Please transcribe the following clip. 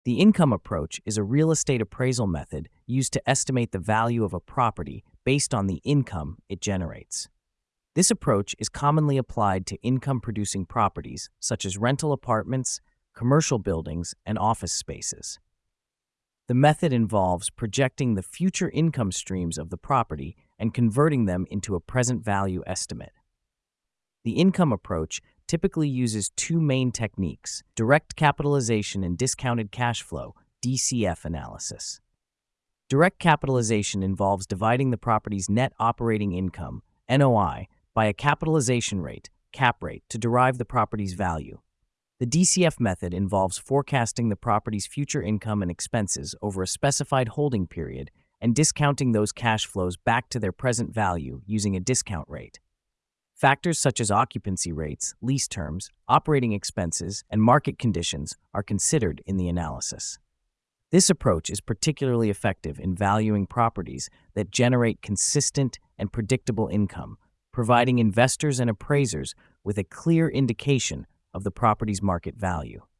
The income approach is a real estate appraisal method used to estimate the value of a property based on the income it generates. This approach is commonly applied to income-producing properties such as rental apartments, commercial buildings, and office spaces. The method involves projecting the future income streams of the property and converting them into a present value estimate. The income approach typically uses two main techniques: direct capitalization and discounted cash flow, DCF analysis. Direct capitalization involves dividing the property's net operating income, NOI, by a capitalization rate, cap rate, to derive the property's value. The DCF method involves forecasting the property's future income and expenses over a specified holding period and discounting those cash flows back to their present value using a discount rate. Factors such as occupancy rates, lease terms, operating expenses, and market conditions are considered in the analysis. This approach is particularly effective in valuing properties that generate consistent and predictable income, providing investors and appraisers with a clear indication of the property's market value.